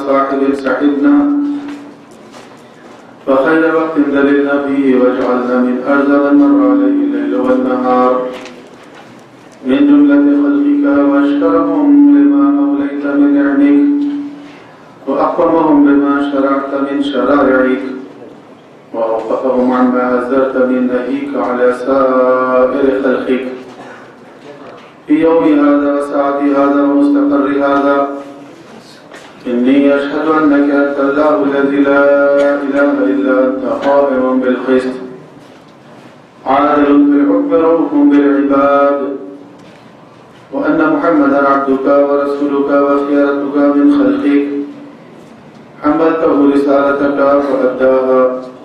صاحب سحبنا فخير وقت دللنا فيه واجعلنا من أرزق من مر عليه الليل والنهار من جملة خلقك واشكرهم لما أوليت من نعمك وأقومهم بما شرعت من شرائعك وأوقفهم عما حذرت من نهيك على سائر خلقك في يوم هذا وساعة هذا ومستقر هذا إني أشهد أنك أنت الله الذي لا إله إلا أنت قائم بالقسط عادل بالحكم رؤوف بالعباد وأن محمدا عبدك ورسولك وخيرتك من خلقك حملته رسالتك وأداها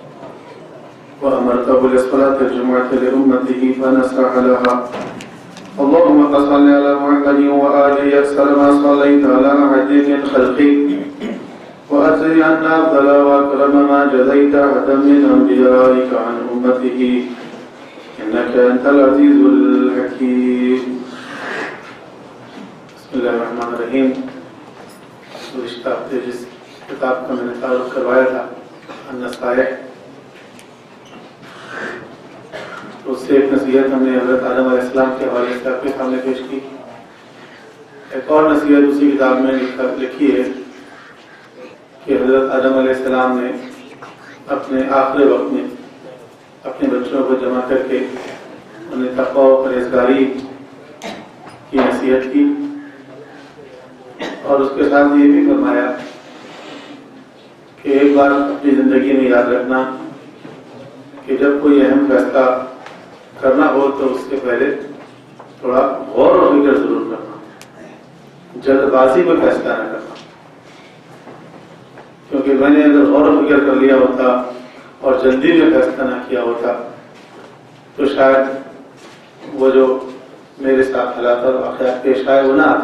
وأمرته لصلاة الجمعة لأمته فنسرح لها اللهم صل على محمد وآله أكثر ما صليت على أحد من خلقك وأجزل عنا أفضل وأكرم ما جزيت أحدا من أنبيائك عن أمته إنك أنت العزيز الحكيم. بسم الله الرحمن الرحیم. گزشتہ ہفتے جس کتاب کا میں نے تعارف کروایا تھا النصائح، اس سے ایک نصیحت ہم نے حضرت آدم علیہ السلام کے حوالے سے آپ کے سامنے پیش کی. ایک اور نصیحت اسی کتاب میں لکھی ہے کہ حضرت آدم علیہ السلام نے اپنے آخری وقت میں اپنے بچوں کو جمع کر کے انہیں تقوی و پرہیزگاری کی نصیحت کی اور اس کے ساتھ یہ بھی فرمایا کہ ایک بار اپنی زندگی میں یاد رکھنا کہ جب کوئی اہم فیصلہ کرنا ہو تو اس سے پہلے تھوڑا غور و فکر ضرور کرنا، جلد بازی میں فیصلہ نہ کرنا، کیونکہ میں نے اگر غور و فکر کر لیا ہوتا اور جلدی میں فیصلہ نہ کیا ہوتا تو شاید وہ جو میرے ساتھ حالات اور واقعات پیش آئے وہ نہ آتے.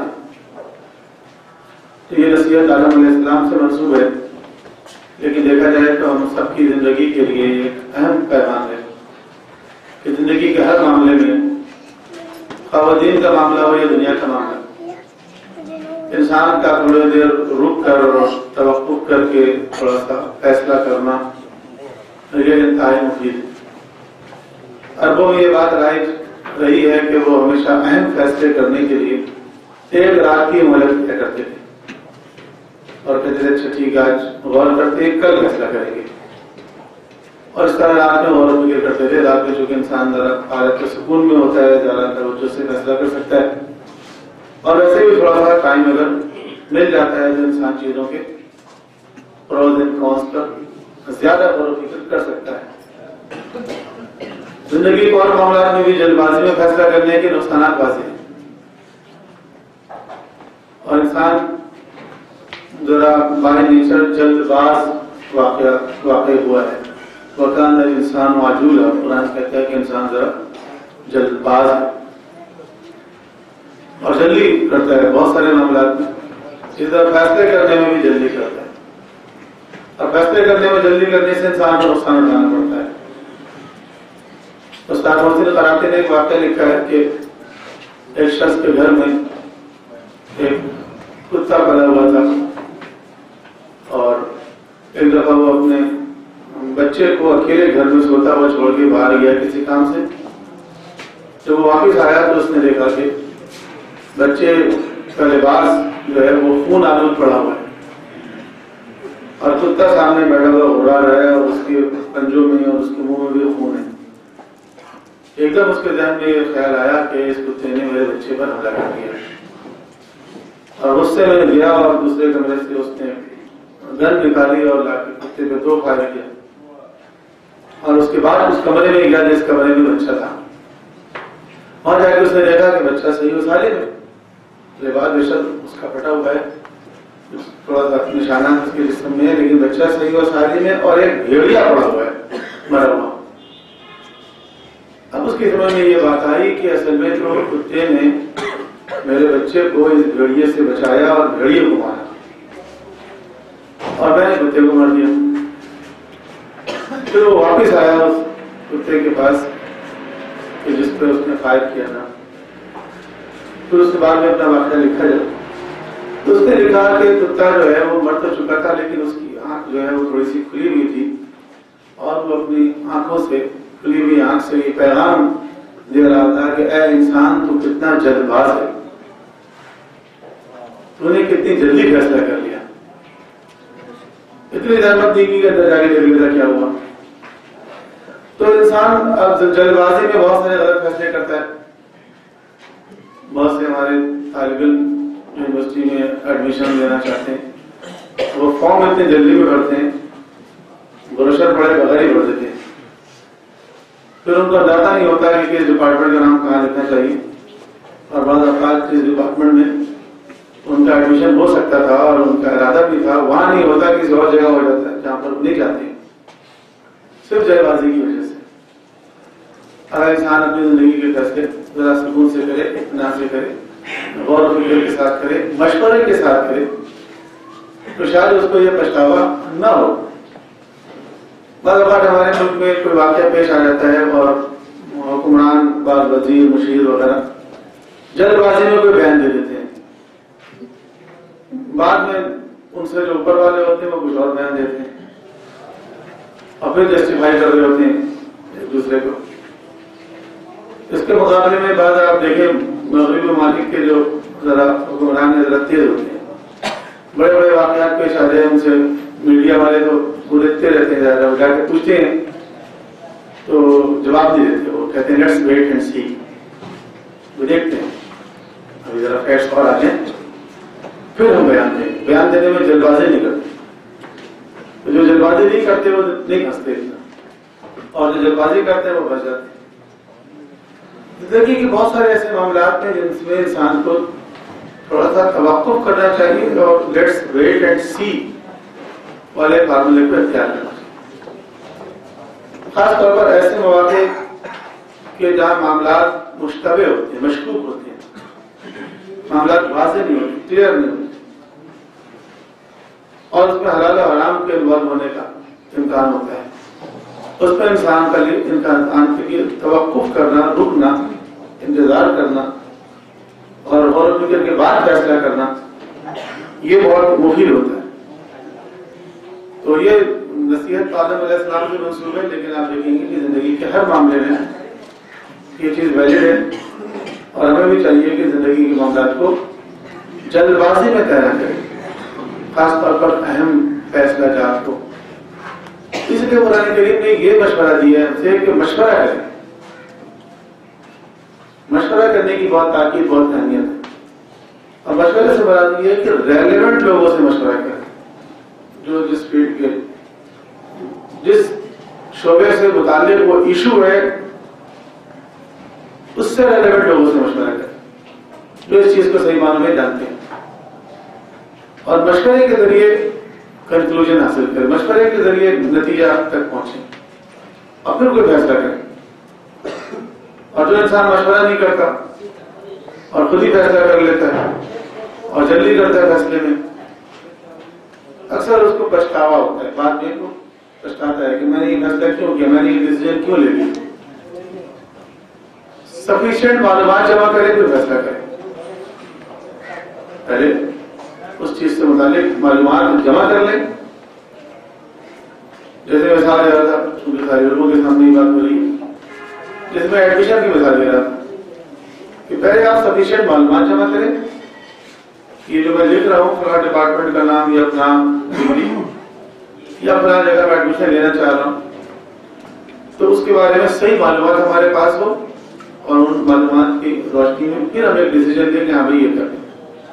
تو یہ نصیحت آدم علیہ السلام سے منسوب ہے، لیکن دیکھا جائے تو ہم سب کی زندگی کے لیے ایک اہم پیغام ہے کہ زندگی کے ہر معاملے میں، خواتین کا معاملہ ہو یا دنیا کا معاملہ، انسان کا تھوڑی دیر رک کر اور توقف کر کے تھوڑا سا فیصلہ کرنا یہ انتہائی مفید ہے. عربوں میں یہ بات رائج رہی ہے کہ وہ ہمیشہ اہم فیصلے کرنے کے لیے ایک رات کی مہلت طے کرتے تھے اور کہتے تھے اچھا ٹھیک ہے آج غور کرتے ہیں کل فیصلہ کریں گے، اور اس طرح رات میں غور و فکر کرتے تھے. رات میں چونکہ انسان ذرا حالت کے سکون میں ہوتا ہے، زیادہ توجہ سے فیصلہ کر سکتا ہے، اور ویسے بھی تھوڑا سا ٹائم اگر مل جاتا ہے تو انسان چیزوں کے پروز اینڈ کونس پر زیادہ غور و فکر کر سکتا ہے. زندگی کے اور معاملات میں بھی جلد بازی میں فیصلہ کرنے کے نقصانات بازی ہیں، اور انسان ذرا بائی نیچر جلد باز واقع ہوا ہے. وکان انسان معجول ہے، قرآن کہتا ہے کہ انسان ذرا جلد باز ہے اور جلدی کرتا ہے بہت سارے معاملات میں. اس طرح فیصلے کرنے میں بھی جلدی کرتا ہے، اور فیصلے کرنے میں جلدی کرنے سے انسان کو نقصان اٹھانا پڑتا ہے. استاد محسن قرافی نے ایک واقعہ لکھا ہے کہ ایک شخص کے گھر میں ایک کتا پلا ہوا تھا، اور ایک دفعہ وہ اپنے بچے کو اکیلے گھر میں سوتا ہوا چھوڑ کے باہر گیا کسی کام سے. جب وہ واپس آیا تو اس نے دیکھا کہ بچے کا لباس جو ہے وہ خون آلود پڑا ہوا ہے، اور کتا سامنے بیٹھا ہوا اڑا رہا ہے، اور اس کے پنجوں میں اور اس کے منہ میں بھی خون ہے. ایک دم اس کے ذہن میں یہ خیال آیا کہ اس کتے نے میرے بچے پر حملہ کر دیا، اور غصے میں گیا اور دوسرے کمرے سے اس نے گن نکالی اور لا کے کتے پہ 2 فائر کیا، اور اس کے بعد اس کمرے میں گیا جس کمرے میں بچہ تھا. وہاں جا کے اس نے دیکھا کہ بچہ صحیح و سالم ہے، لباس بے شک اس کا پھٹا ہوا ہے، تھوڑا سا نشانات اس کے جسم میں ہے، لیکن بچہ صحیح و سالم ہے، اور ایک بھیڑیا پڑا ہوا ہے مرا ہوا. اب اس کی سمجھ میں یہ بات آئی کہ اصل میں تو کتے نے میرے بچے کو اس بھیڑیے سے بچایا اور بھیڑیے کو مارا، اور میں نے کتے کو مار دیا. پھر وہ واپس آیا اس کتے کے پاس کہ جس پہ اس نے فائر کیا تھا. پھر اس کے بعد میں اپنا واقعہ لکھا جب تو اس نے لکھا کہ کتا جو ہے وہ مر تو چکا تھا لیکن اس کی آنکھ جو ہے وہ تھوڑی سی کھلی ہوئی تھی اور وہ اپنی آنکھوں سے کھلی ہوئی آنکھ سے یہ پیغام دے رہا تھا کہ اے انسان تو کتنا جلد باز ہے، تو نے کتنی جلدی فیصلہ کر لیا، اتنی زحمت نہیں کی کہ اندر جا کے دیکھ لیتا کیا ہوا۔ تو انسان اب جلد بازی میں بہت سارے غلط فیصلے کرتا ہے۔ بہت سے ہمارے طالب علم یونیورسٹی میں ایڈمیشن لینا چاہتے ہیں، وہ فارم اتنی جلدی میں بھرتے ہیں، بروشر پڑھے بغیر ہی بھر دیتے ہیں، پھر ان کو اندازہ نہیں ہوتا ہے کہ اس ڈپارٹمنٹ کا نام کہاں لکھنا چاہیے، اور بعض اوقات اس ڈپارٹمنٹ میں ان کا ایڈمیشن ہو سکتا تھا اور ان کا ارادہ بھی تھا، وہاں نہیں ہوتا، کسی اور جگہ ہو جاتا ہے جہاں پر نہیں چاہتے، صرف جلد بازی کی وجہ سے۔ اگر انسان اپنی زندگی کے فیصلے ذرا سکون سے کرے، اطمینان سے کرے، غور و فکر کے ساتھ کرے، مشورے کے ساتھ کرے، تو شاید اس کو یہ پچھتاوا نہ ہو۔ بعض اوقات ہمارے ملک میں کوئی واقعہ پیش آ جاتا ہے اور حکمران، بعض وزیر، مشیر وغیرہ جلد بازی میں کوئی بیان دے دیتے ہیں، بعد میں ان سے جو اوپر والے ہوتے ہیں وہ کچھ اور بیان دیتے ہیں اور پھر جسٹیفائی کر رہے ہوتے ہیں ایک دوسرے کو۔ اس کے مقابلے میں بعض آپ دیکھیں مغربی ممالک کے جو ذرا حکمران ذرا تیز ہوتے ہیں، بڑے بڑے واقعات پیش آ جائے ان سے میڈیا والے تو وہ دیکھتے رہتے ہیں، وہ جا کے پوچھتے ہیں تو جواب نہیں دیتے، وہ کہتے ہیں لیٹس ویٹ اینڈ سی، وہ دیکھتے ہیں ابھی ذرا فیکٹس اور آ جائیں پھر ہم بیان دیں۔ بیان دینے میں جلد بازی نہیں کرتے، تو جو جلد بازی نہیں کرتے وہ نہیں ہنستے اتنا، اور جو جلد بازی کرتے ہیں وہ بچ جاتے ہیں۔ زندگی کے بہت سارے ایسے معاملات ہیں جن میں انسان کو تھوڑا سا توقف کرنا چاہیے اور لیٹس ویٹ اینڈ سی والے فارمولے کو اختیار کرنا چاہیے، خاص طور پر ایسے مواقع کہ جہاں معاملات مشتبہ ہوتے ہیں، مشکوک ہوتے ہیں، معاملات واضح نہیں ہوتے، کلیئر نہیں ہوتے، اور اس میں حلال و حرام کے انوالو ہونے کا امکان ہوتا ہے، اس میں انسان کے لیے توقف کرنا، رکنا، انتظار کرنا اور غور و فکر کے بعد فیصلہ کرنا یہ بہت مفید ہوتا ہے۔ تو یہ نصیحت آدم علیہ السلام سے منسوب ہے، لیکن آپ دیکھیں گے کہ زندگی کے ہر معاملے میں یہ چیز ویلڈ ہے، اور ہمیں بھی چاہیے کہ زندگی کے معاملات کو جلد بازی میں طے نہ کریں، خاص طور پر اہم فیصلہ جات کو۔ اس لیے قرآن کریم نے یہ مشورہ دیا ہے ہم سے کہ مشورہ کریں، مشورہ کرنے کی بہت تاکید، بہت اہمیت ہے، اور مشورے سے مراد یہ ہے کہ ریلیونٹ لوگوں سے مشورہ کریں، جو جس فیلڈ کے، جس شعبے سے متعلق وہ ایشو ہے اس سے ریلیونٹ لوگوں سے مشورہ کریں جو اس چیز کو صحیح معنوں میں جانتے ہیں، اور مشورے کے ذریعے کنکلوژن حاصل کریں، مشورے کے ذریعے نتیجہ تک پہنچیں اور پھر کوئی فیصلہ کریں۔ اور جو انسان مشورہ نہیں کرتا اور خود ہی فیصلہ کر لیتا ہے اور جلدی کرتا ہے فیصلے میں، اکثر اس کو پچھتاوا ہوتا ہے، بعد میں وہ پچھتاتا ہے کہ میں نے یہ فیصلہ کیوں کیا، میں نے یہ ڈیسیژن کیوں لے لیا۔ سفیشینٹ معلومات جمع کریں پھر فیصلہ کریں، پہلے اس چیز سے متعلق معلومات جمع کر لیں۔ جیسے مثال دے رہا تھا، چونکہ سارے لوگوں کے سامنے ہی بات ہو رہی ہے، جس میں ایڈمیشن کی مثال دے رہا تھا کہ پہلے آپ سفیشینٹ معلومات جمع کریں، یہ جو میں لکھ رہا ہوں فلاں ڈپارٹمنٹ کا نام یا فلاں ڈگری یا فلاں جگہ میں ایڈمیشن لینا چاہ رہا ہوں، تو اس کے بارے میں صحیح معلومات ہمارے پاس ہو، اور ان معلومات کی روشنی میں پھر ہم ایک ڈیسیژن لیں کہ ہاں بھائی یہ کریں۔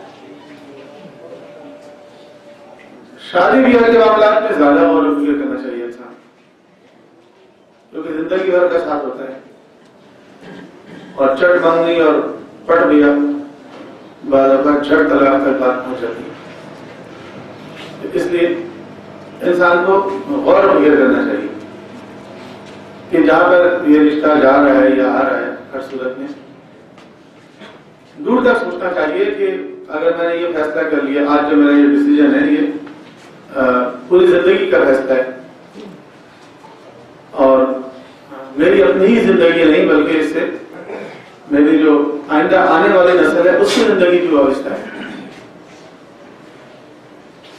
شادی بیاہ کے معاملات میں زیادہ غور و فکر کرنا چاہیے انسان، کیونکہ زندگی بھر کا ساتھ ہوتا ہے، اور چٹ منگنی اور پٹ بیاہ بعض اوقات جھٹ طلاق تک بات پہنچ جاتی ہے، اس لیے انسان کو غور و فکر کرنا چاہیے کہ جہاں پر یہ رشتہ جا رہا ہے یا آ رہا ہے، ہر صورت میں دور تک سوچنا چاہیے کہ اگر میں نے یہ فیصلہ کر لیا، آج جو میرا یہ ڈیسیژن ہے یہ پوری زندگی کا فیصلہ ہے، اور میری اپنی ہی زندگی نہیں بلکہ اس سے میری جو آئندہ آنے والی نسل ہے اس کی زندگی بھی وابستہ ہے،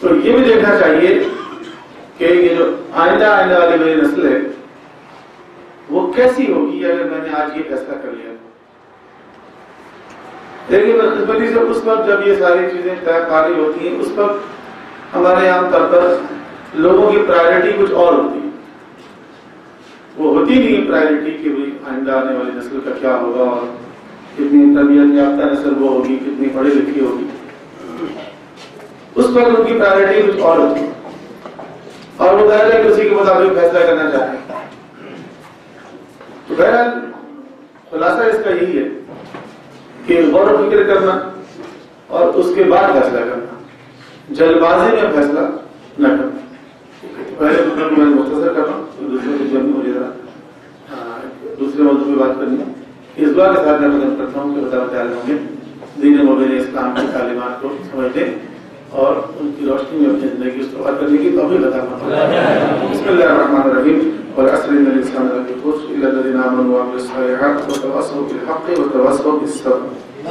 تو یہ بھی دیکھنا چاہیے کہ یہ جو آنے والی میری نسل ہے وہ کیسی ہوگی اگر میں نے آج یہ فیصلہ کر لیا. دیکھیے بدقسمتی سے اس وقت جب یہ ساری چیزیں طے پاری ہوتی ہیں اس وقت ہمارے عام طور پر لوگوں کی پرائرٹی کچھ اور ہوتی ہے. وہ ہوتی نہیں پرائرٹی کہ آئندہ آنے والی نسل کا کیا ہوگا اور کتنی تربیت یافتہ نسل وہ ہوگی, کتنی پڑھی لکھی ہوگی. اس وقت ان کی پرائرٹی کچھ اور ہوتی ہے اور وہ ظاہر ہے کہ اسی کے مطابق فیصلہ کرنا چاہتے ہیں. تو بہرحال خلاصہ اس کا یہی ہے کہ غور و فکر کرنا اور اس کے بعد فیصلہ کرنا, جلد بازی میں فیصلہ نہ کرنا. پہلے میں مختصر کر رہا ہوں, دوسرے موضوع پہ بات کرنی ہے. اس بار کے ساتھ میں مدد کرتا ہوں کہ بتا ہوں گے دین مبین اسلام کی تعلیمات کو سمجھنے اور ان کی روشنی میں اپنی زندگی استعمال کرنے کی توفیق عطا فرمائے. بسم اللہ الرحمن الرحیم. والعصر ان الانسان لفی خسر الا الذین آمنوا وعملوا الصالحات وتواصوا بالحق وتواصوا بالصبر.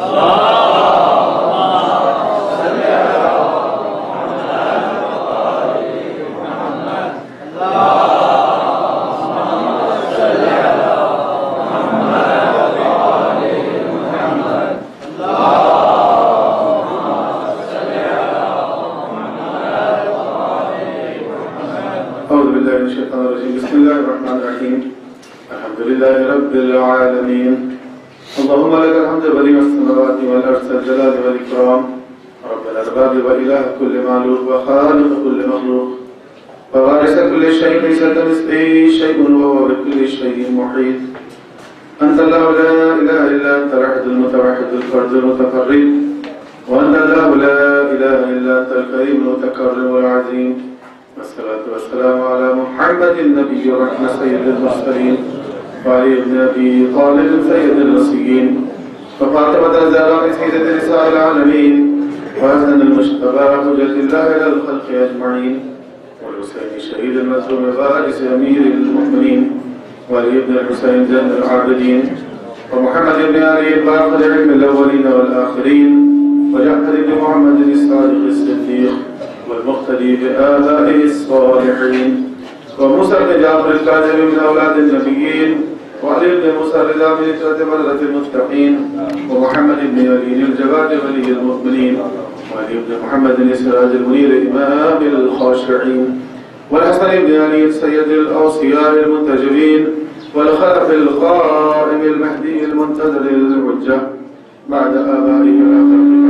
بسم الله الرحمن الرحيم. الحمد لله رب العالمين. اللهم لك الحمد بديع السماوات والارض الجلال والاكرام رب الارباب واله كل معلوم وخالق كل مخلوق ووارث كل شيء ليس كمثله شيء وهو بكل شيء محيط. انت الله لا اله الا انت الواحد المتوحد الفرد المتفرد وانت الله لا اله الا انت الكريم المتكرم العظيم. والصلاة والسلام على محمد النبي الرحمة سيد المرسلين وعلي بن أبي طالب سيد الرسولين وفاطمة الزهراء سيدة نساء العالمين وحسن المجتبى حجة الله إلى الخلق أجمعين والحسين شهيد المظلوم فارس أمير المؤمنين وعلي بن الحسين زين العابدين ومحمد بن علي باقر علم الأولين والآخرين وجعفر بن محمد الصادق الصديق والمقتدي بآبائه الصالحين وموسى بن جعفر الكاظم من أولاد النبيين وعلي بن موسى الرضا من إسرة مرة المتقين ومحمد بن علي الجواد ولي المؤمنين وعلي بن محمد السراج المنير إمام الخاشعين والحسن بن علي سيد الأوصياء المنتجبين والخلف القائم المهدي المنتظر الحجة بعد آبائه الآخرين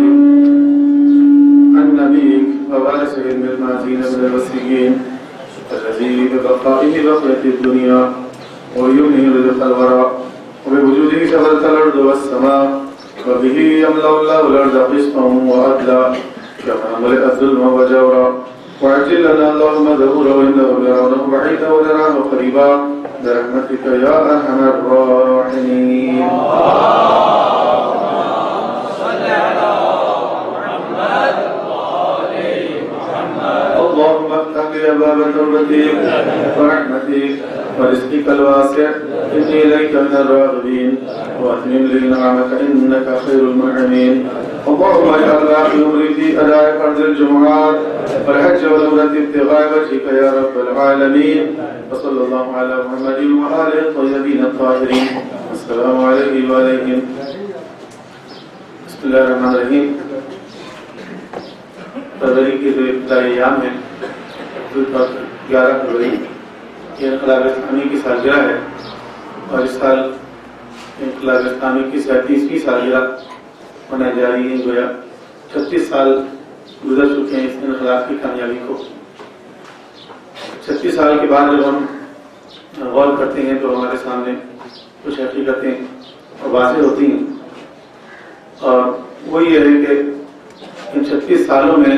النبي ووارثه من المازين من الوسيين الذي ببقائه بقيت الدنيا وبيمنه رزق الورى وبوجوده شغلت الأرض والسماء وبه يملأ الله الأرض قسطا وعدلا كما ملئت ظلما وجورا وعجل لنا اللهم ظهورا وإنه لرونه بعيدا ونراه قريبا برحمتك يا أرحم الراحمين. اللهم افتح لي أبواب توبتك ورحمتك ورزقك الواسع إني إليك من الراغبين وأتمم لي نعمك إنك خير المنعمين. اللهم اجعل باقي عمري في أداء فرض الجمعات والحج والعمرة ابتغاء وجهك يا رب العالمين. وصلى الله على محمد وآله الطيبين الطاهرين. السلام عليكم وعليكم. بسم الله الرحمن الرحيم. فروری کے جو ابتدائی ایام ہیں 11 فروری یہ انقلاب اسلامی کی سالگرہ ہے اور اس سال انقلاب اسلامی کی 37ویں سالگرہ منائی جا رہی ہے. گویا 36 سال گزر چکے ہیں اس انقلاب کی کامیابی کو. 36 سال کے بعد جب ہم غور کرتے ہیں تو ہمارے سامنے کچھ حقیقتیں واضح ہوتی ہیں اور وہ یہ ہے کہ ان 36 سالوں میں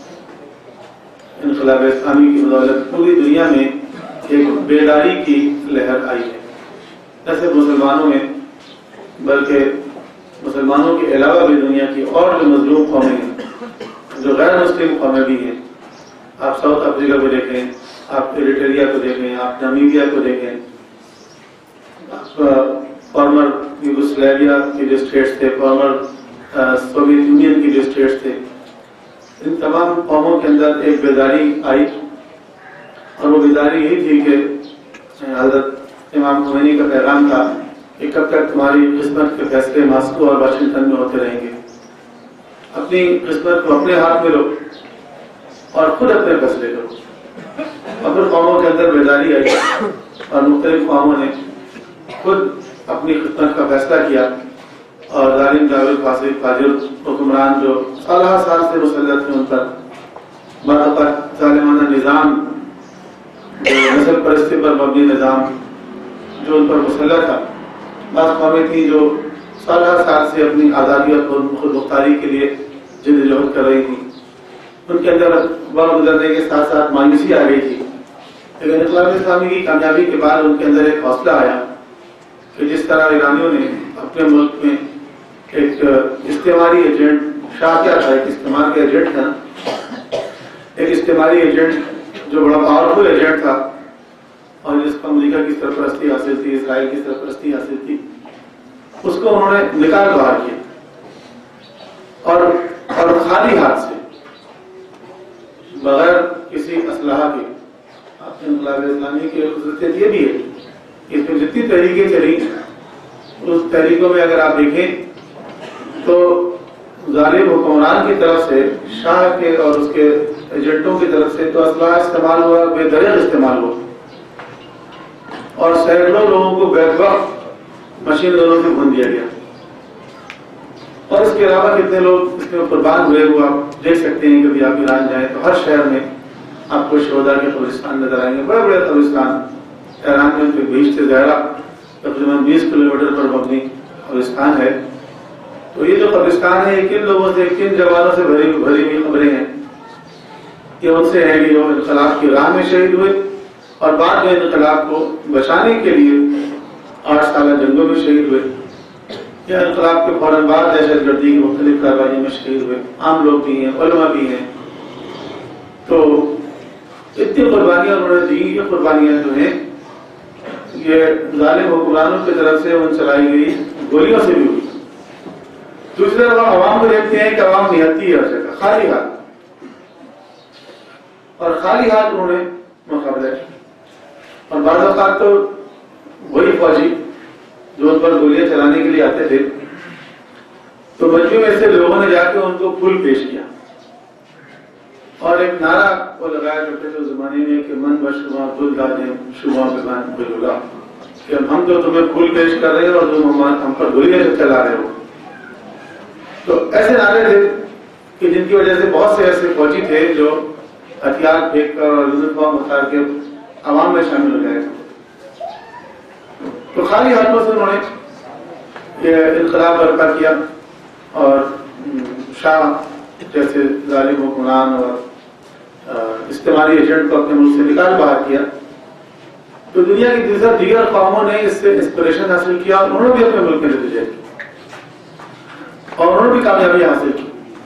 انقلاب اسلامی کی بدولت پوری دنیا میں ایک بیداری کی لہر آئی ہے. نہ صرف مسلمانوں میں بلکہ مسلمانوں کے علاوہ بھی دنیا کی اور جو مظلوم قومیں ہیں, جو غیر مسلم قومیں بھی ہیں. آپ ساؤتھ افریقہ کو دیکھیں, آپ ایریٹریا کو دیکھیں, آپ نامیبیا کو دیکھیں, فارمر یوگوسلاویا کے جو اسٹیٹس تھے, فارمر سوویت یونین کی جو اسٹیٹس تھے, ان تمام قوموں کے اندر ایک بیداری آئی، اور وہ بیداری یہی تھی کہ حضرت امام خمینی کا پیغام تھا کہ کب تک تمہاری قسمت کے فیصلے ماسکو اور واشنگٹن میں ہوتے رہیں گے، اپنی قسمت کو اپنے ہاتھ میں لو اور خود اپنے فیصلے کرو۔ اور پھر قوموں کے اندر بیداری آئی اور مختلف قوموں نے خود اپنی قسمت کا فیصلہ کیا، اور ظالم جاوید فاسق فاجر حکمران جو سالہ سال سے مسلط تھے ان پر بعض اوقات ظالمانہ نظام، جو نسل پرستی پر مبنی نظام جو ان پر مسلط تھا، بعض قومیں تھیں جو سالہ سال سے اپنی آزادی اور خود مختاری کے لیے جدوجہد کر رہی تھیں، ان کے اندر وقت گزرنے کے ساتھ ساتھ مایوسی آ گئی تھی، لیکن انقلاب اسلامی کی کامیابی کے بعد ان کے اندر ایک حوصلہ آیا کہ جس طرح ایرانیوں نے اپنے ملک میں ایک استعماری ایجنٹ، شاہ کیا تھا، ایک استعمار کا ایجنٹ تھا، ایک استعماری ایجنٹ جو بڑا پاورفل ایجنٹ تھا اور جس کو امریکہ کی سرپرستی حاصل تھی، اسرائیل کی سرپرستی حاصل تھی، اس کو انہوں نے نکال باہر کیا اور خالی ہاتھ سے بغیر کسی اسلحہ کے۔ انقلاب اسلامی کی خصوصیت یہ بھی ہے کہ اس میں جتنی تحریکیں چلی، اس تحریکوں میں اگر آپ دیکھیں تو ظالم حکمران کی طرف سے، شاہ کے اور اس کے ایجنٹوں کی طرف سے تو اسلحہ استعمال ہوا، بے دریغ استعمال ہوا، اور سینکڑوں لوگوں کو بیک وقت مشین گنوں سے بھون دیا گیا، اور اس کے علاوہ کتنے لوگ اس میں قربان ہوئے وہ آپ دیکھ سکتے ہیں۔ کبھی آپ ایران جائیں تو ہر شہر میں آپ کو شہداء کے قبرستان نظر آئیں گے، بڑے بڑے قبرستان۔ ایران میں ان کے بیچ سے زہرا تقریباً 20 کلومیٹر پر مبنی قبرستان ہے۔ تو یہ جو قبرستان ہے یہ کن لوگوں سے، کن جوانوں سے بھری ہوئی خبریں ہیں، یہ ان سے ہیں کہ جو انقلاب کی راہ میں شہید ہوئے اور بعد میں انقلاب کو بچانے کے لیے 8 سالہ جنگوں میں شہید ہوئے، یا انقلاب کے فوراً بعد دہشت گردی کی مختلف کارروائیوں میں شہید ہوئے، عام لوگ بھی ہیں، علماء بھی ہیں۔ تو اتنی قربانیاں انہوں نے دی، یہ قربانیاں جو ہیں یہ ظالم حکمرانوں کی طرف سے ان چلائی گئی گولیوں سے بھی ہوئی۔ دوسری طرف عوام کو دیکھتے ہیں کہ عوام نہتی ہے ہر جگہ، خالی ہاتھ، اور خالی ہاتھ انہوں نے مقابلہ کیا، اور بعض اوقات تو وہی فوجی جو ان پر گولیاں چلانے کے لیے آتے تھے تو بچوں میں سے لوگوں نے جا کے ان کو پھول پیش کیا اور ایک نعرہ وہ لگایا کرتے تھے اس زمانے میں کہ من بشما دل دادیں شما بمان بلولا، کہ ہم تو تمہیں پھول پیش کر رہے ہیں اور تم ہم پر گولیاں چلا رہے ہو۔ تو ایسے نعرے تھے کہ جن کی وجہ سے بہت سے ایسے فوجی تھے جو ہتھیار پھینک کر اور یونیفارم اتار کے عوام میں شامل ہو گئے۔ تو خالی ہاتھوں سے انہوں نے یہ انقلاب برپا کیا اور شاہ جیسے ظالم حکمران اور استعماری ایجنٹ کو اپنے ملک سے نکال باہر کیا۔ تو دنیا کی دیگر قوموں نے اس سے انسپریشن حاصل کیا اور انہوں نے بھی اپنے ملک میں جدوجہد کی اور انہوں نے بھی کامیابی حاصل کی۔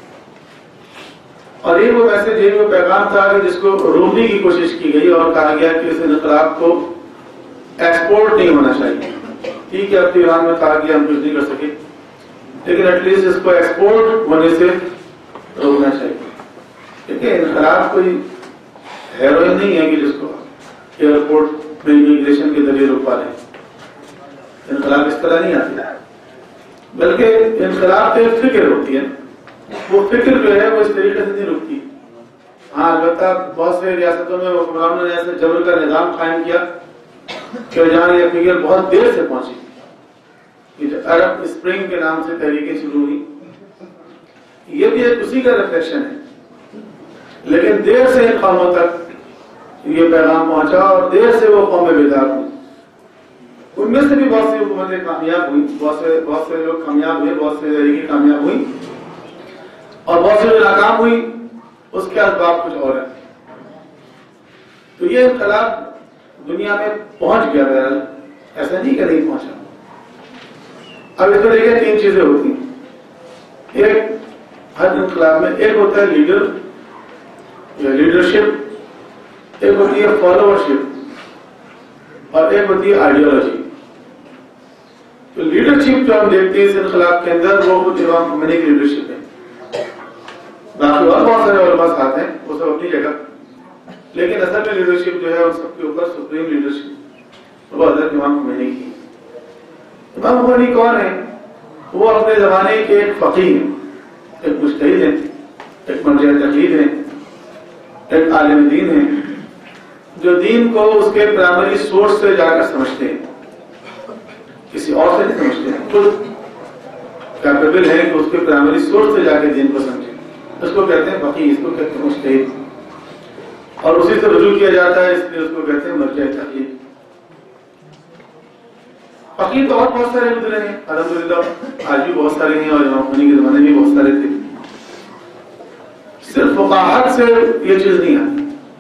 اور یہ وہ میسج، یہ وہ پیغام تھا کہ جس کو روکنے کی کوشش کی گئی اور کہا گیا کہ اس انقلاب کو ایکسپورٹ نہیں ہونا چاہیے۔ ٹھیک ہے، اب تو ایران میں کہا گیا ہم کچھ نہیں کر سکے، لیکن ایٹ لیسٹ اس کو ایکسپورٹ ہونے سے روکنا چاہیے، کیونکہ انقلاب کوئی ہیروئن نہیں ہے کہ جس کو ایئرپورٹ میں امیگریشن کے ذریعے روکوا لیں۔ انقلاب اس طرح نہیں آتی، بلکہ انقلاب تو ایک فکر ہوتی ہے، وہ فکر جو ہے وہ اس طریقے سے نہیں رکتی۔ ہاں البتہ بہت سے ریاستوں میں حکمرانوں نے ایسے جبر کا نظام قائم کیا کہ جہاں یہ فکر بہت دیر سے پہنچی، جو عرب اسپرنگ کے نام سے تحریکیں شروع ہوئی، یہ بھی ایک اسی کا ریفلیکشن ہے، لیکن دیر سے ان قوموں تک یہ پیغام پہنچا اور دیر سے وہ قومیں بیدار ہوئی۔ ان میں سے بھی بہت سی حکومتیں کامیاب ہوئی، بہت سے لوگ کامیاب ہوئے، بہت سے تحریکیں کامیاب ہوئی، اور بہت سی جو ناکام ہوئی اس کے اسباب کچھ اور ہیں۔ تو یہ انقلاب دنیا میں پہنچ گیا، بہرحال ایسا نہیں کہ نہیں پہنچا۔ اب اس میں دیکھیں 3 چیزیں ہوتی ہیں ایک ہر انقلاب میں، ایک ہوتا ہے لیڈر یا لیڈرشپ، ایک ہوتی ہے فالوورشپ، اور ایک ہوتی ہے آئیڈیالوجی۔ تو لیڈرشپ جو ہم دیکھتے ہیں اس انقلاب کے اندر وہ امام خمینی کی لیڈرشپ ہے۔ باقی اور بہت سارے علماء ساتھ ہیں، وہ سب اپنی جگہ، لیکن اصل میں لیڈرشپ جو ہے ان سب کے اوپر سپریم لیڈرشپ وہ حضرت امام خمینی کی۔ امام خمینی کون ہے؟ وہ اپنے زمانے کے ایک فقیہ ہیں، ایک مجتہد ہیں، ایک مرجع تقلید ہیں، ایک عالم دین ہیں، جو دین کو اس کے پرائمری سورس سے جا کر سمجھتے ہیں، کسی اور سے نہیں سمجھتے ہیں، خود کیپیبل ہے کہ اس کے پرائمری سورس سے جا کے دین کو سمجھیں، اس کو کہتے ہیں فقیہ، اس کو کہتے ہیں مجتہد، اور اسی سے رجوع کیا جاتا ہے، اس لیے اس کو کہتے ہیں مرجع تقلید۔ فقیہ تو اور بہت سارے گزرے ہیں، الحمدللہ آج بھی بہت سارے ہیں، اور امام خمینی کے زمانے میں بہت سارے تھے۔ صرف فقاہت سے یہ چیز نہیں آتی،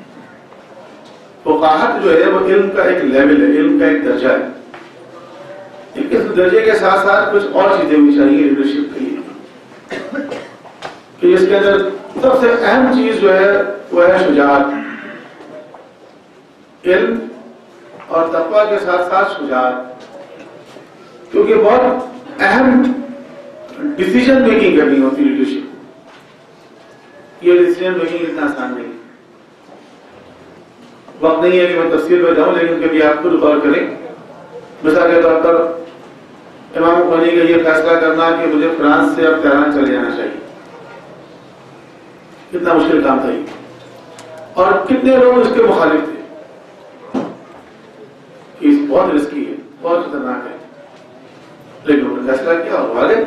فقاہت جو ہے وہ علم کا ایک لیول ہے، علم کا ایک درجہ ہے، لیکن اس درجے کے ساتھ ساتھ کچھ اور چیزیں بھی چاہیے لیڈرشپ کے لیے، کہ اس کے اندر سب سے اہم چیز جو ہے وہ ہے شجاعت، علم اور تقویٰ کے ساتھ ساتھ شجاعت، کیونکہ بہت اہم ڈیسیژن میکنگ کرنی ہوتی ہے لیڈرشپ۔ یہ ڈیسیژن میکنگ اتنا آسان نہیں، وقت نہیں ہے کہ میں تفصیل میں جاؤں، لیکن کبھی آپ خود غور کریں۔ مثال کے طور پر امام خمینی کا یہ فیصلہ کرنا کہ مجھے فرانس سے اب تہران چلے جانا چاہیے، کتنا مشکل کام تھا یہ، اور کتنے لوگ اس کے مخالف تھے کہ اس بہت رسکی ہے، بہت خطرناک ہے، لیکن انہوں نے فیصلہ کیا اور وہ آگے۔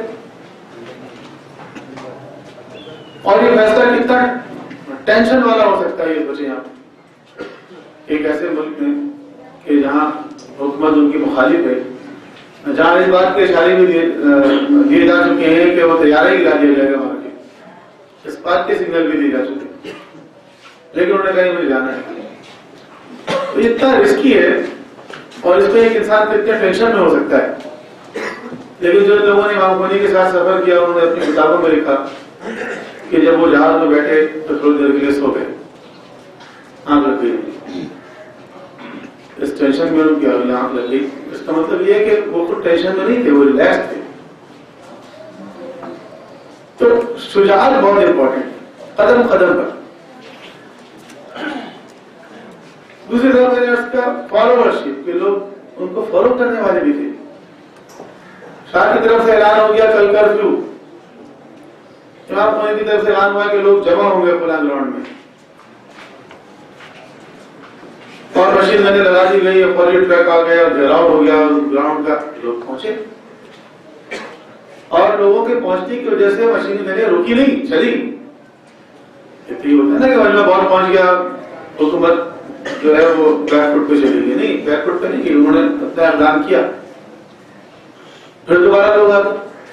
اور یہ فیصلہ کتنا ٹینشن والا ہو سکتا ہے، یہ سوچیں آپ، ایک ایسے ملک میں کہ جہاں حکومت ان کی مخالف ہے، جہاں اس بات کے اشارے بھی دیے جا چکے ہیں کہ وہ طیارہ ہی گرا دیا جائے گا وہاں کے، اس بات کے سگنل بھی دیے جا چکے ہیں، لیکن انہوں نے کہا مجھے جانا ہے۔ تو یہ اتنا رسکی ہے، اور اس میں ایک انسان کتنے ٹینشن میں ہو سکتا ہے، لیکن جو لوگوں نے امام خمینی کے ساتھ سفر کیا انہوں نے اپنی کتابوں میں لکھا کہ جب وہ جہاز میں بیٹھے تو تھوڑی دیر کے لیے سو گئے، آنکھ لگ گئی، اس ٹینشن میں ان کی آنکھ لگ گئی۔ اس کا مطلب یہ ہے کہ وہ خود ٹینشن میں نہیں تھے، وہ ریلیکس تھے۔ تو شجاعت بہت امپورٹنٹ، قدم قدم پر۔ دوسری طرف میں نے اس کا فالوورشپ، کہ لوگ ان کو فالو کرنے والے بھی تھے۔ شاہ کی طرف سے اعلان ہو گیا کل کرفیو، امام خمینی کی طرف سے اعلان ہوا کہ لوگ جمع ہوں گے فلاں گراؤنڈ میں، اور مشین گنیں لگا دی گئی، فوری ٹریک آ گیا، گھیراؤ ہو گیا گراؤنڈ کا، لوگ پہنچے، اور لوگوں کے پہنچنے کی وجہ سے مشین گنیں رکی نہیں، چلی۔ اتنی ہوتا ہے نا کہ وجہ بال پہنچ گیا، حکومت جو ہے وہ بیک فٹ پہ چلی گئی، نہیں، بیک فٹ پہ نہیں کی، انہوں نے اپنا اعلان کیا، پھر دوبارہ لوگ آتے۔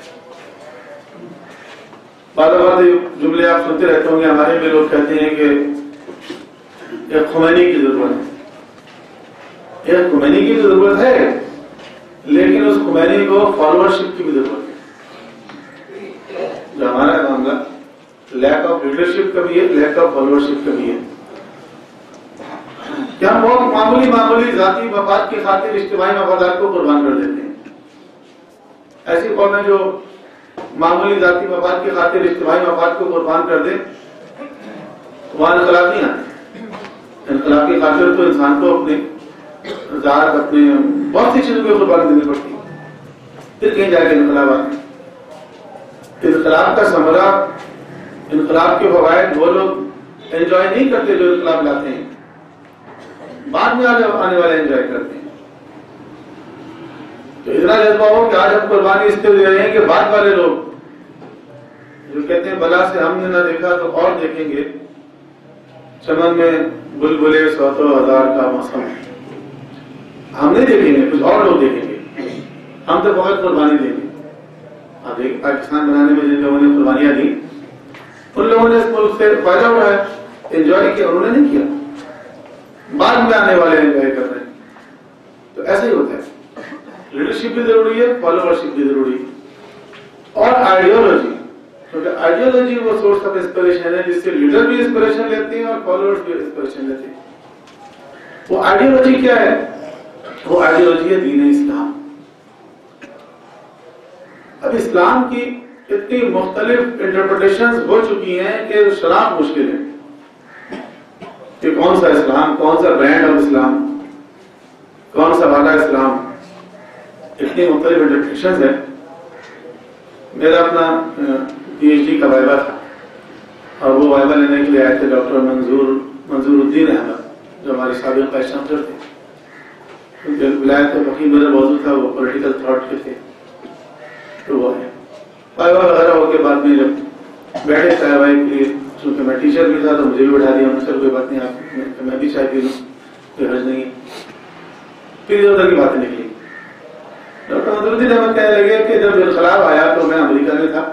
بار بار جملے آپ سنتے رہتے ہوں گے، ہمارے بھی لوگ کہتے ہیں کہ ایک خمینی کی ضرورت ہے، ایک خمینی کی ضرورت ہے، لیکن اس خمینی کو فالوورشپ کی بھی ضرورت ہے۔ جو ہمارا معاملہ لیک آف لیڈرشپ کا بھی ہے، لیک آف فالوورشپ کا بھی ہے، کہ ہم بہت معمولی ذاتی مفاد کی خاطر اجتماعی مفادات کو قربان کر دیتے ہیں۔ ایسی قومیں جو معمولی ذاتی مفاد کی خاطر اجتماعی مفاد کو قربان کر دیں، وہاں انقلاب نہیں آتے۔ انقلاب کی خاطر تو انسان کو اپنے ذات، اپنے بہت سی چیزوں کو قربانی دینی پڑتی ہے، پھر کہیں جا کے انقلاب آتے ہیں۔ انقلاب کا ثمرہ، انقلاب کے فوائد وہ لوگ انجوائے نہیں کرتے جو انقلاب لاتے ہیں، بعد میں آنے والے انجوائے کرتے ہیں۔ تو اتنا جذبہ ہو کہ آج ہم قربانی اس لیے دے رہے ہیں کہ بعد والے لوگ جو کہتے ہیں بلا سے ہم نے نہ دیکھا تو اور دیکھیں گے، چمن میں بلبلے سوتو ہزار کا موسم، ہم نہیں دیکھیں گے، کچھ اور لوگ دیکھیں گے، ہم تو بہت قربانی دیں گے۔ اب ایک پاکستان بنانے میں جن لوگوں نے قربانیاں دی، ان لوگوں نے اس ملک سے فائدہ اٹھایا، انجوائے کیا، انہوں نے نہیں کیا، بعد میں آنے والے انجوائے کر رہے ہیں۔ تو ایسا ہی ہوتا ہے، لیڈرشپ بھی ضروری ہے، فالوورشپ بھی ضروری ہے، اور آئیڈیالوجی، کیونکہ آئیڈیالوجی وہ سورس آف انسپریشن ہے جس سے لیڈر بھی انسپریشن لیتے ہیں اور فالوورز بھی انسپریشن لیتے ہیں۔ وہ آئیڈیالوجی کیا ہے؟ وہ آئیڈیالوجی ہے دین اسلام۔ اب اسلام کی اتنی مختلف انٹرپریٹیشنز ہو چکی ہیں کہ شناخت مشکل ہے کہ کون سا اسلام، کون سا برانڈ آف اسلام، کون سا والا اسلام. اتنی مختلف انٹرپریٹیشنز ہیں. میرا اپنا پی ایچ ڈی کا وائبہ تھا اور وہ وائبہ لینے کے لیے آئے تھے ڈاکٹر منظور الدین احمد جو ہمارے سابق وائس چانسلر تھے. ولایت فقیہ میرا موضوع تھا، وہ پولیٹیکل تھاٹ کے تھے. تو وہ ہے وائبہ وغیرہ ہو کے بعد میں جب بیٹھے چائے وائے کے لیے، چونکہ میں ٹیچر بھی تھا تو مجھے بھی بٹھا دیا. چل کوئی بات نہیں، آپ میں بھی چائے پی لوں، کوئی حرج نہیں ہے. پھر ادھر ادھر کی باتیں نکلی. ڈاکٹر منظور الدین احمد کہنے لگے کہ جب انقلاب آیا تو میں امریکہ میں تھا،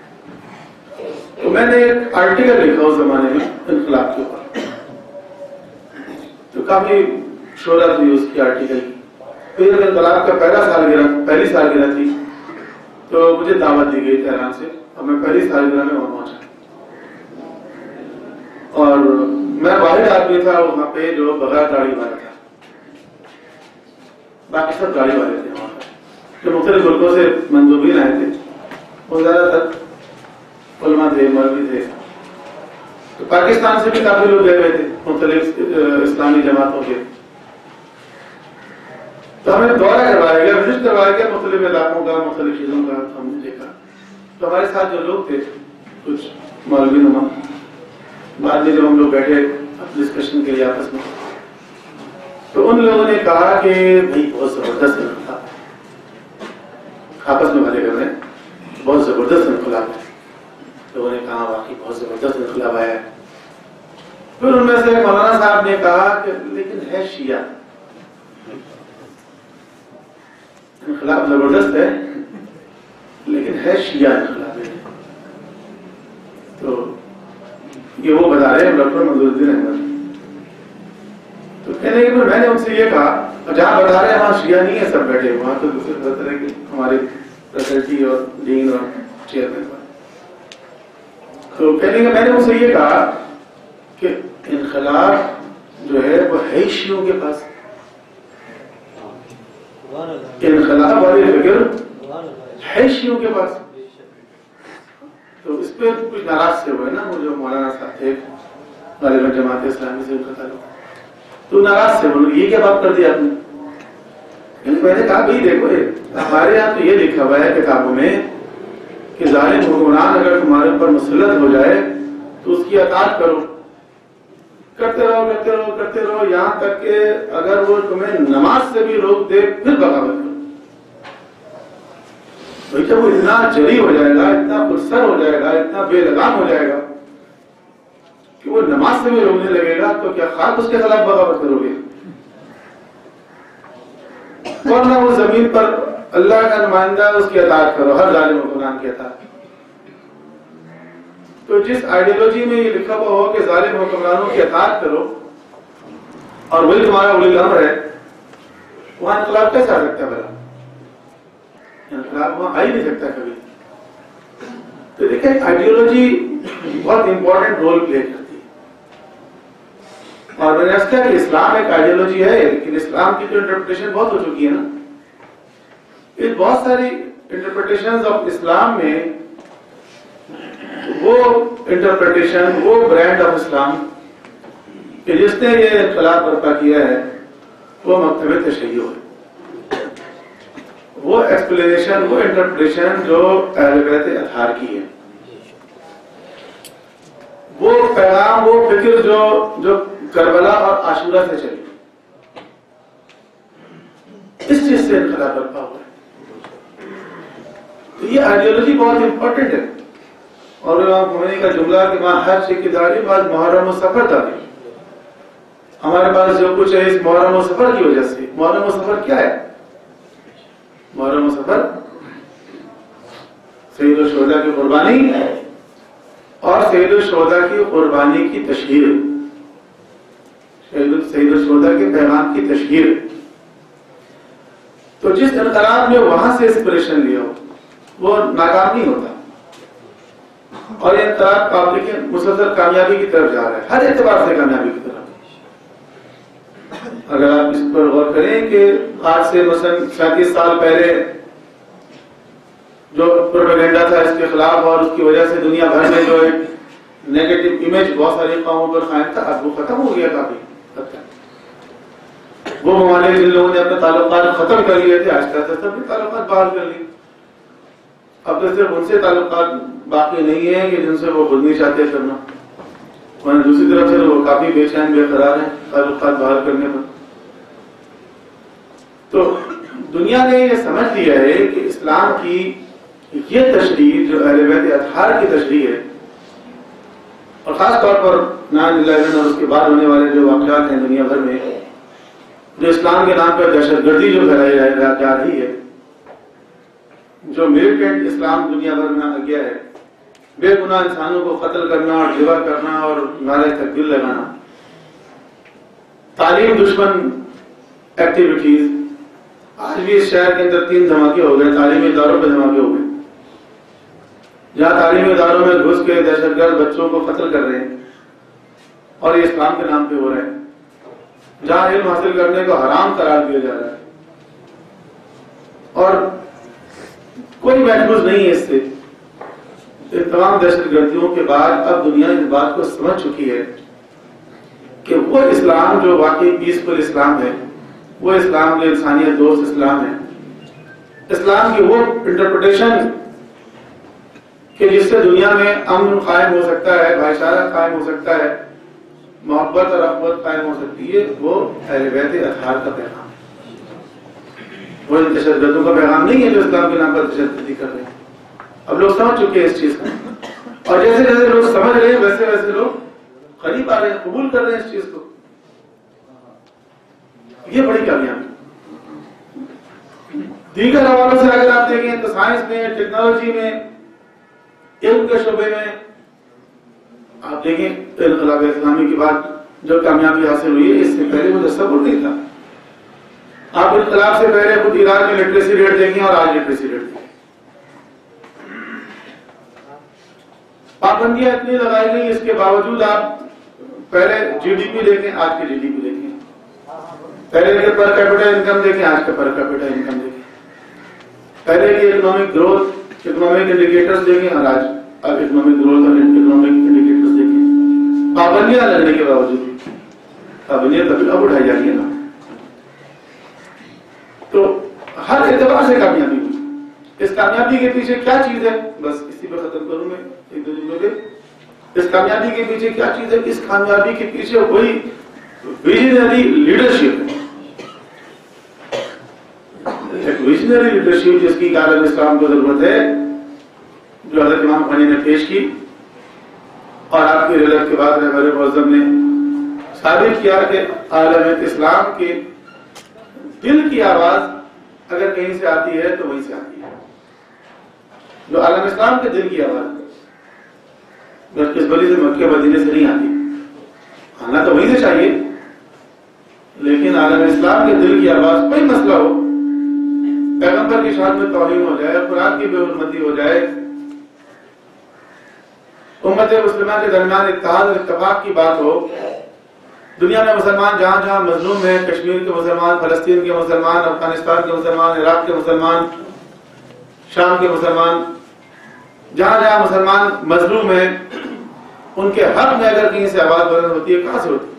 تو میں نے ایک آرٹیکل لکھا اس زمانے میں انقلاب کے اوپر. تو کافی شہرت ہوئی اس کی آرٹیکل کی. پھر جب انقلاب کا پہلی سالگرہ تھی تو مجھے دعوت دی گئی تہران سے اور میں پہلی سالگرہ میں وہاں پہنچا. اور میں واحد آدمی تھا وہاں پہ جو بغیر گاڑی والا تھا، باقی سب گاڑی والے تھے. وہاں جو مختلف ملکوں سے مندوبین آئے تھے وہ زیادہ تر علماء تھے، مولوی تھے. تو پاکستان سے بھی کافی لوگ گئے ہوئے تھے مختلف اسلامی جماعتوں کے. تو ہمیں دورہ کروایا گیا، وزٹ کروایا گیا مختلف علاقوں کا، مختلف چیزوں کا. ہم نے دیکھا تو ہمارے ساتھ جو لوگ تھے کچھ مولوی نما، بعد میں جب ہم لوگ بیٹھے ڈسکشن کے لیے آپس میں، تو ان لوگوں نے کہا کہ بھائی بہت زبردست انقلاب ہے. آپس میں بھلے کر رہے ہیں، بہت زبردست انقلاب ہے. لوگوں نے کہا واقعی بہت زبردست انقلاب آیا ہے. پھر ان میں سے مولانا صاحب نے کہا کہ لیکن ہے شیعہ. انقلاب زبردست ہے لیکن ہے شیعہ انقلاب ہے. تو یہ وہ بتا رہے ہیں ڈاکٹر منظور الدین احمد. تو کہنے کہ میں نے ان سے یہ کہا جہاں بتا رہے ہیں وہاں شیعہ نہیں ہے سب بیٹھے، وہاں تو دوسرے طرح کے ہمارے فیکلٹی اور ڈین اور چیئرمین. تو کہنے کہ میں نے ان سے یہ کہا کہ انقلاب جو ہے وہ ہے شیعوں کے پاس. انقلاب والی فکر ہے شیعوں کے پاس. تو اس پہ کچھ ناراض سے ہوئے نا وہ جو مولانا صاحب تھے غالباً جماعت اسلامی سے ان کا تعلق، تو ناراض سے بولو یہ کیا بات کر دی آپ نے. میں نے کہا بھائی دیکھو ہمارے یہاں تو یہ لکھا ہوا ہے کتابوں میں کہ ظالم حکمران اگر تمہارے اوپر مسلط ہو جائے تو اس کی اطاعت کرو. کرتے رہو کرتے رہو کرتے رہو یہاں تک کہ اگر وہ تمہیں نماز سے بھی روک دے پھر بغاوت کرو. بھائی جب وہ اتنا جری ہو جائے گا، اتنا پرسر ہو جائے گا، اتنا بے لگام ہو جائے گا کہ وہ نماز سے بھی روکنے لگے گا تو کیا خاک اس کے خلاف بغاوت کرو گے؟ ورنہ وہ زمین پر اللہ کا نمائندہ اس کی اطاعت کرو، ہر ظالم حکمران کی اطاعت. تو جس آئیڈیالوجی میں یہ لکھا ہوا ہو کہ ظالم حکمرانوں کی اطاعت کرو اور وہی تمہارا ولی الامر ہے، وہاں انقلاب کیسے آ سکتا ہے؟ بھلا انقلاب وہاں آ ہی نہیں سکتا کبھی. تو دیکھیں آئیڈیالوجی بہت امپورٹنٹ رول پلے کرتی ہے. اور میں نے کہا کہ اسلام ایک آئیڈیالوجی ہے لیکن اسلام کی تو انٹرپریٹیشن بہت ہو چکی ہے نا. اس بہت ساری انٹرپریٹیشنز آف اسلام میں وہ انٹرپریٹیشن، وہ برانڈ آف اسلام کہ جس نے یہ انقلاب برپا کیا ہے وہ مکتب تشیع ہے. وہ ایکسپلینیشن، وہ انٹرپریٹیشن جو اہل بیت اطہار کی ہے، وہ پیغام، وہ فکر جو کربلا اور عاشورہ سے چلی، اس چیز سے انقلاب برپا ہوا ہے. تو یہ آئیڈیالوجی بہت امپورٹنٹ ہے. اور امام خمینی کا جملہ کہ ماں ہر شے کی داڑھی بعد محرم و سفر داڑھی. ہمارے پاس جو کچھ ہے اس محرم و سفر کی وجہ سے. محرم و سفر کیا ہے؟ محرم و سفر سید الشہداء کی قربانی اور سید الشہداء کی قربانی کی تشہیر، سید الشہداء کے پیغام کی تشہیر. تو جس انقلاب میں وہاں سے انسپریشن لیا ہو وہ ناکام نہیں ہوتا. اور یہ انقلاب پابلک مسلسل کامیابی کی طرف جا رہا ہے، ہر اعتبار سے کامیابی کی طرف. اگر آپ اس پر غور کریں کہ آج سے مثلا 37 سال پہلے جو پروپیگنڈا تھا اس کے خلاف، اور اس کی وجہ سے دنیا بھر میں جو ایک نیگیٹو امیج بہت ساری قوموں پر قائم تھا، اب وہ ختم ہو گیا کافی حد تک۔ وہ ممالک جن لوگوں نے اپنے تعلقات ختم کر لیے تھے، آہستہ آہستہ اپنے تعلقات بحال کر لیے۔ اب تو صرف ان سے تعلقات باقی نہیں ہیں کہ جن سے وہ خود نہیں چاہتے کرنا، ورنہ دوسری طرف سے وہ کافی بے چین بے قرار ہیں تعلقات بحال کرنے پر۔ تو دنیا نے یہ سمجھ لیا ہے کہ اسلام کی یہ تشریح جو اہل بیت اطہار کی تشریح ہے، اور خاص طور پر 9/11 اور اس کے بعد ہونے والے جو واقعات ہیں دنیا بھر میں، جو اسلام کے نام پر دہشت گردی جو پھیلائی جا رہی ہے، جو ملیٹنٹ اسلام دنیا بھر میں آ گیا ہے، بے گناہ انسانوں کو قتل کرنا اور ذبح کرنا اور نعرہ تکبیر لگانا، تعلیم دشمن ایکٹیویٹیز۔ آج بھی اس شہر کے اندر 3 دھماکے ہو گئے، تعلیمی اداروں پہ دھماکے ہو گئے، جہاں تعلیمی اداروں میں گھس کے دہشت گرد بچوں کو قتل کر رہے ہیں، اور یہ اسلام کے نام پہ ہو رہا ہے، جہاں علم حاصل کرنے کو حرام قرار دیا جا رہا ہے، اور کوئی محفوظ نہیں ہے اس سے۔ ان تمام دہشت گردیوں کے بعد اب دنیا اس بات کو سمجھ چکی ہے کہ وہ اسلام جو واقعی پیسفل اسلام ہے، وہ اسلام جو انسانیت دوست اسلام ہے، اسلام کی وہ انٹرپریٹیشن کہ جس سے دنیا میں امن قائم ہو سکتا ہے، بھائی چارہ قائم ہو سکتا ہے، محبت اور رحمت قائم ہو سکتی ہے، وہ اہل بیت اطہار کا پیغام ہے۔ وہ ان تشددوں کا پیغام نہیں ہے جو اسلام کے نام پر تشدد کر رہے ہیں۔ اب لوگ سمجھ چکے ہیں اس چیز کو، اور جیسے جیسے لوگ سمجھ رہے ہیں ویسے ویسے لوگ قریب آ رہے ہیں، قبول کر رہے ہیں اس چیز کو۔ یہ بڑی کامیابی۔ دیگر حوالوں سے اگر آپ دیکھیں تو سائنس میں، ٹیکنالوجی میں، علم کے شعبے میں آپ دیکھیں انقلاب اسلامی کے بعد جو کامیابی حاصل ہوئی ہے، اس سے پہلے وہ تصور نہیں تھا۔ آپ انقلاب سے پہلے خود ایران میں لٹریسی ریٹ دیکھیں اور آج لٹریسی ریٹ دیکھیں، پابندیاں اتنی لگائی گئی، اس کے باوجود آپ پہلے جی ڈی پی دیکھیں، آج کے جی ڈی پی دیکھیں، پہلے کے پر کیپٹا انکم دیکھیں، آج کا پر کیپٹا انکم دیکھیں، پہلے کی اکنامک گروتھ، اکنامک انڈیکیٹرز دیکھیں، اور آج اب اکنامک گروتھ اور اکنامک انڈیکیٹرز دیکھیں۔ پابندیاں لگنے کے باوجود پابندیاں تبھی اب اٹھائی جا رہی ہیں نا، تو ہر اعتبار سے کامیابی ہوئی۔ اس کامیابی کے پیچھے کیا چیز ہے، بس اسی پہ ختم کروں میں ایک دو جملوں پہ۔ اس کامیابی کے پیچھے کیا چیز ہے؟ اس کامیابی کے پیچھے وہی ویژنری لیڈرشپ، ایک ویژنری لیڈرشپ جس کی عالم اسلام کو ضرورت ہے، جو حضرت امام خانی نے پیش کی، اور آپ کی رحلت کے بعد رہبر معظم نے ثابت کیا کہ عالم اسلام کے دل کی آواز اگر کہیں سے آتی ہے تو وہیں سے آتی ہے، جو عالم اسلام کے دل کی آواز ہے، بس کس بلی سے مکے مدینے سے نہیں آتی، آنا تو وہیں سے چاہیے، لیکن عالم اسلام کے دل کی آواز، کوئی مسئلہ ہو، پیغمبر کی شان میں توہین ہو جائے، قرآن کی بے حرمتی ہو جائے، امت مسلمہ کے درمیان اتحاد اور اتفاق کی بات ہو، دنیا میں مسلمان جہاں جہاں مظلوم ہیں، کشمیر کے مسلمان، فلسطین کے مسلمان، افغانستان کے مسلمان، عراق کے مسلمان، شام کے مسلمان، جہاں جہاں مسلمان مظلوم ہیں، ان کے حق میں اگر کہیں سے آواز بلند ہوتی ہے، کہاں سے ہوتی ہے؟